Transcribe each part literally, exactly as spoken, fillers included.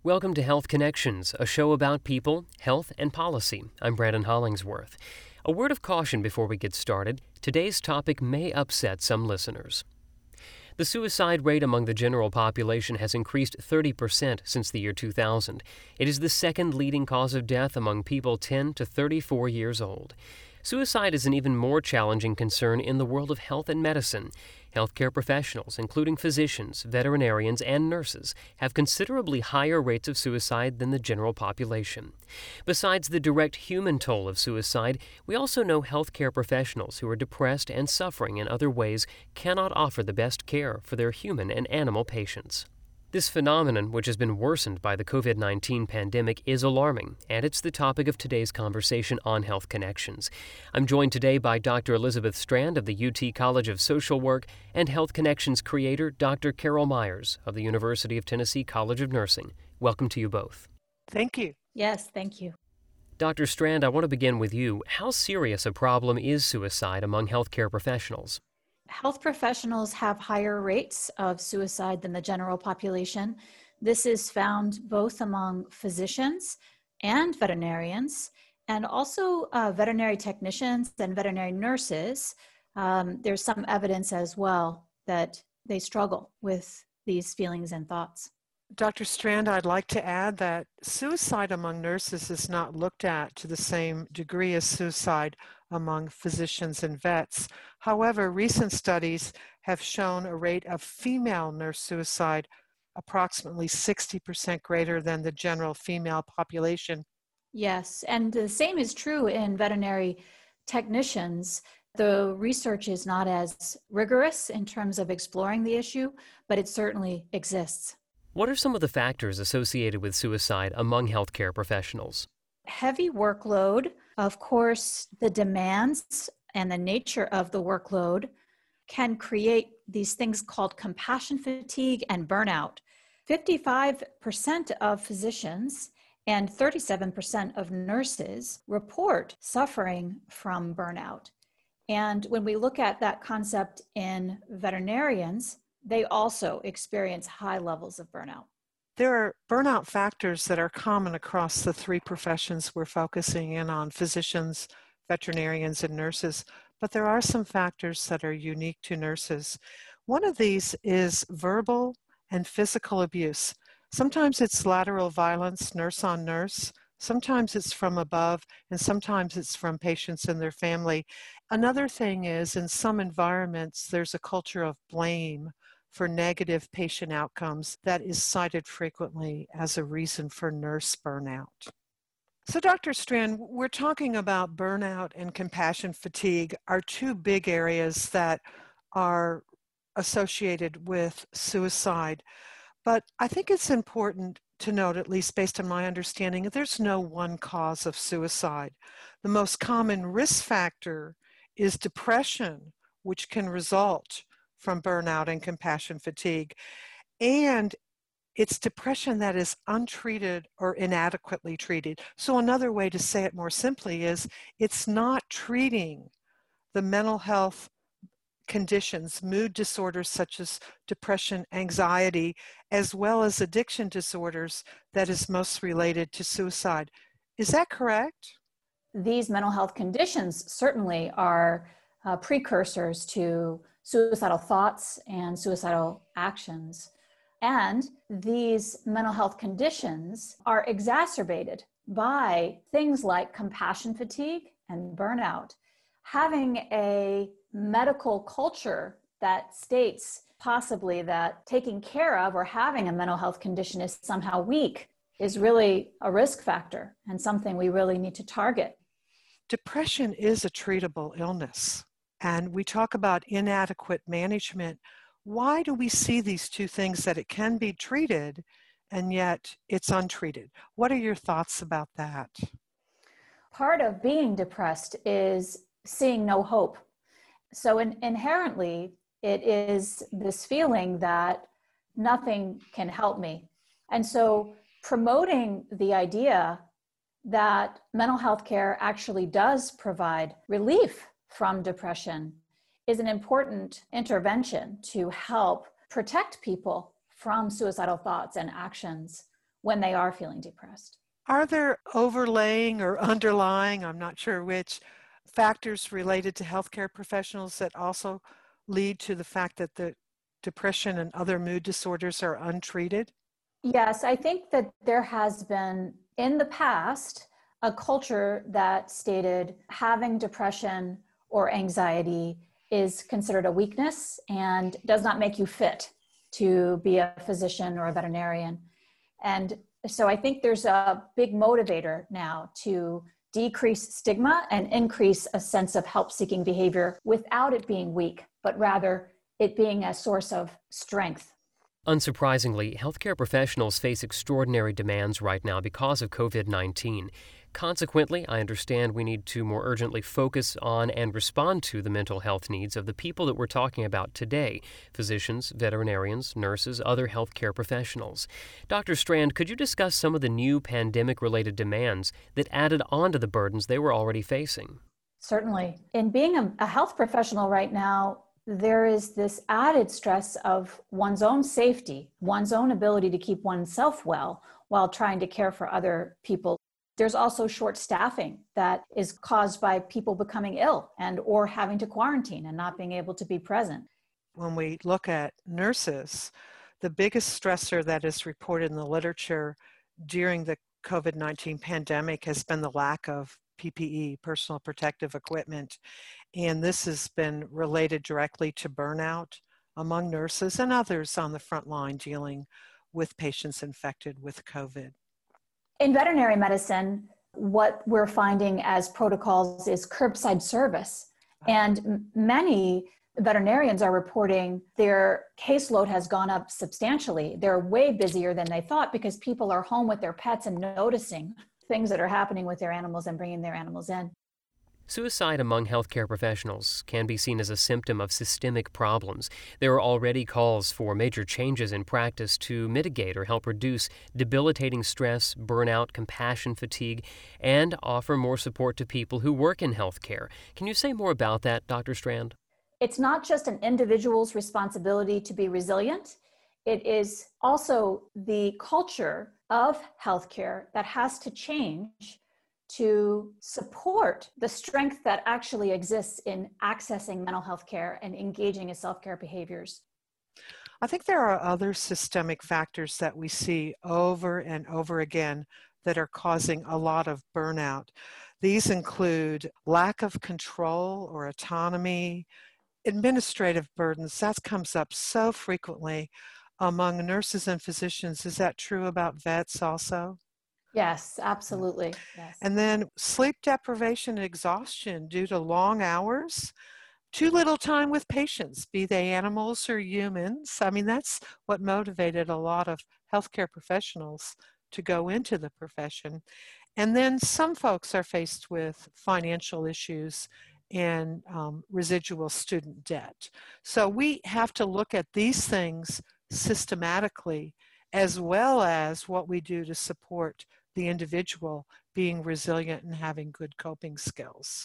Welcome to Health Connections, a show about people, health, and policy. I'm Brandon Hollingsworth. A word of caution before we get started. Today's topic may upset some listeners. The suicide rate among the general population has increased thirty percent since the year two thousand. It is the second leading cause of death among people ten to thirty-four years old. Suicide is an even more challenging concern in the world of health and medicine. Healthcare professionals, including physicians, veterinarians, and nurses, have considerably higher rates of suicide than the general population. Besides the direct human toll of suicide, we also know healthcare professionals who are depressed and suffering in other ways cannot offer the best care for their human and animal patients. This phenomenon, which has been worsened by the covid nineteen pandemic, is alarming, and it's the topic of today's conversation on Health Connections. I'm joined today by Doctor Elizabeth Strand of the U T College of Social Work and Health Connections creator, Doctor Carol Myers of the University of Tennessee College of Nursing. Welcome to you both. Thank you. Yes, thank you. Doctor Strand, I want to begin with you. How serious a problem is suicide among healthcare professionals? Health professionals have higher rates of suicide than the general population. This is found both among physicians and veterinarians, and also uh, veterinary technicians and veterinary nurses. Um, there's some evidence as well that they struggle with these feelings and thoughts. Doctor Strand, I'd like to add that suicide among nurses is not looked at to the same degree as suicide among physicians and vets. However, recent studies have shown a rate of female nurse suicide approximately sixty percent greater than the general female population. Yes, and the same is true in veterinary technicians. The research is not as rigorous in terms of exploring the issue, but it certainly exists. What are some of the factors associated with suicide among healthcare professionals? Heavy workload, of course, the demands and the nature of the workload can create these things called compassion fatigue and burnout. fifty-five percent of physicians and thirty-seven percent of nurses report suffering from burnout. And when we look at that concept in veterinarians, they also experience high levels of burnout. There are burnout factors that are common across the three professions we're focusing in on, physicians, veterinarians, and nurses, but there are some factors that are unique to nurses. One of these is verbal and physical abuse. Sometimes it's lateral violence, nurse on nurse. Sometimes it's from above, and sometimes it's from patients and their family. Another thing is, in some environments, there's a culture of blame for negative patient outcomes that is cited frequently as a reason for nurse burnout. So, Doctor Strand, we're talking about burnout and compassion fatigue are two big areas that are associated with suicide. But I think it's important to note, at least based on my understanding, that there's no one cause of suicide. The most common risk factor is depression, which can result from burnout and compassion fatigue. And it's depression that is untreated or inadequately treated. So another way to say it more simply is it's not treating the mental health conditions, mood disorders such as depression, anxiety, as well as addiction disorders that is most related to suicide. Is that correct? These mental health conditions certainly are uh, precursors to suicidal thoughts and suicidal actions. And these mental health conditions are exacerbated by things like compassion fatigue and burnout. Having a medical culture that states possibly that taking care of or having a mental health condition is somehow weak is really a risk factor and something we really need to target. Depression is a treatable illness. And we talk about inadequate management. Why do we see these two things, that it can be treated and yet it's untreated? What are your thoughts about that? Part of being depressed is seeing no hope. So in, inherently, it is this feeling that nothing can help me. And so promoting the idea that mental health care actually does provide relief from depression is an important intervention to help protect people from suicidal thoughts and actions when they are feeling depressed. Are there overlaying or underlying, I'm not sure which, factors related to healthcare professionals that also lead to the fact that the depression and other mood disorders are untreated? Yes, I think that there has been in the past a culture that stated having depression or anxiety is considered a weakness and does not make you fit to be a physician or a veterinarian. And so I think there's a big motivator now to decrease stigma and increase a sense of help-seeking behavior without it being weak, but rather it being a source of strength. Unsurprisingly, healthcare professionals face extraordinary demands right now because of COVID nineteen. Consequently, I understand we need to more urgently focus on and respond to the mental health needs of the people that we're talking about today: physicians, veterinarians, nurses, other healthcare professionals. Doctor Strand, could you discuss some of the new pandemic-related demands that added on to the burdens they were already facing? Certainly. In being a, a health professional right now, there is this added stress of one's own safety, one's own ability to keep oneself well while trying to care for other people. There's also short staffing that is caused by people becoming ill and or having to quarantine and not being able to be present. When we look at nurses, the biggest stressor that is reported in the literature during the COVID nineteen pandemic has been the lack of P P E, personal protective equipment. And this has been related directly to burnout among nurses and others on the front line dealing with patients infected with COVID. In veterinary medicine, what we're finding as protocols is curbside service. And many veterinarians are reporting their caseload has gone up substantially. They're way busier than they thought because people are home with their pets and noticing things that are happening with their animals and bringing their animals in. Suicide among healthcare professionals can be seen as a symptom of systemic problems. There are already calls for major changes in practice to mitigate or help reduce debilitating stress, burnout, compassion fatigue, and offer more support to people who work in healthcare. Can you say more about that, Doctor Strand? It's not just an individual's responsibility to be resilient. It is also the culture of healthcare that has to change to support the strength that actually exists in accessing mental health care and engaging in self-care behaviors. I think there are other systemic factors that we see over and over again that are causing a lot of burnout. These include lack of control or autonomy, administrative burdens. That comes up so frequently among nurses and physicians. Is that true about vets also? Yes, absolutely. Yes. And then sleep deprivation and exhaustion due to long hours, too little time with patients, be they animals or humans. I mean, that's what motivated a lot of healthcare professionals to go into the profession. And then some folks are faced with financial issues and um, residual student debt. So we have to look at these things systematically, as well as what we do to support the individual being resilient and having good coping skills.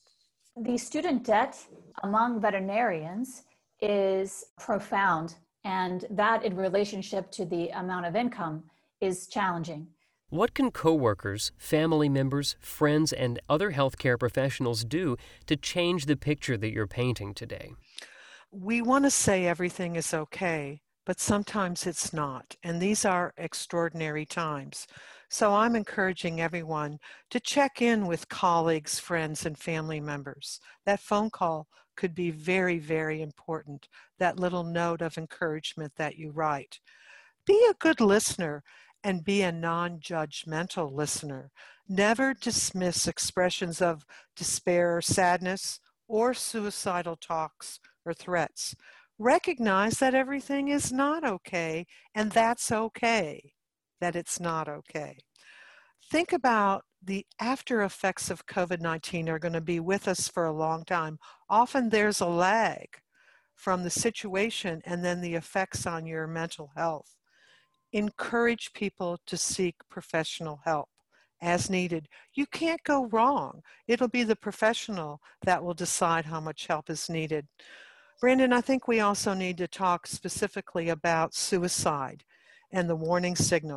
The student debt among veterinarians is profound, and that in relationship to the amount of income is challenging. What can coworkers, family members, friends, and other healthcare professionals do to change the picture that you're painting today? We want to say everything is okay, but sometimes it's not, and these are extraordinary times. So I'm encouraging everyone to check in with colleagues, friends, and family members. That phone call could be very, very important, that little note of encouragement that you write. Be a good listener and be a non-judgmental listener. Never dismiss expressions of despair or sadness or suicidal talks or threats. Recognize that everything is not okay, and that's okay, that it's not okay. Think about the after effects of COVID nineteen are going to be with us for a long time. Often there's a lag from the situation and then the effects on your mental health. Encourage people to seek professional help as needed. You can't go wrong. It'll be the professional that will decide how much help is needed. Brandon, I think we also need to talk specifically about suicide and the warning signals.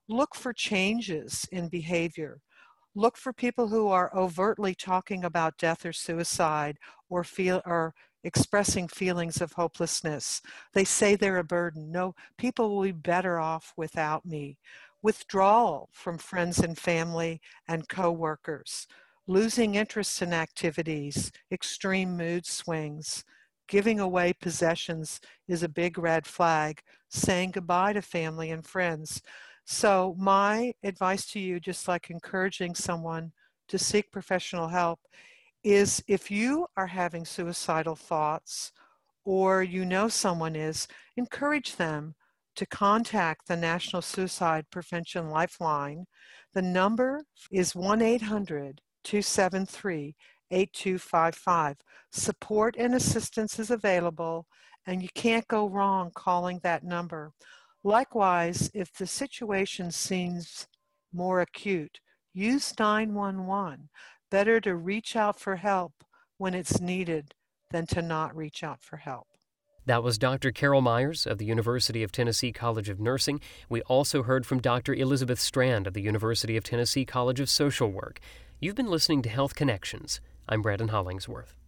Look for changes in behavior. Look for people who are overtly talking about death or suicide or feel or expressing feelings of hopelessness. They say they're a burden. No, people will be better off without me. Withdrawal from friends and family and coworkers. Losing interest in activities, extreme mood swings. Giving away possessions is a big red flag. Saying goodbye to family and friends. So my advice to you, just like encouraging someone to seek professional help, is if you are having suicidal thoughts or you know someone is, encourage them to contact the National Suicide Prevention Lifeline. The number is one eight hundred, two seven three, eight two five five. Support and assistance is available, and you can't go wrong calling that number. Likewise, if the situation seems more acute, use nine one one. Better to reach out for help when it's needed than to not reach out for help. That was Doctor Carol Myers of the University of Tennessee College of Nursing. We also heard from Doctor Elizabeth Strand of the University of Tennessee College of Social Work. You've been listening to Health Connections. I'm Brandon Hollingsworth.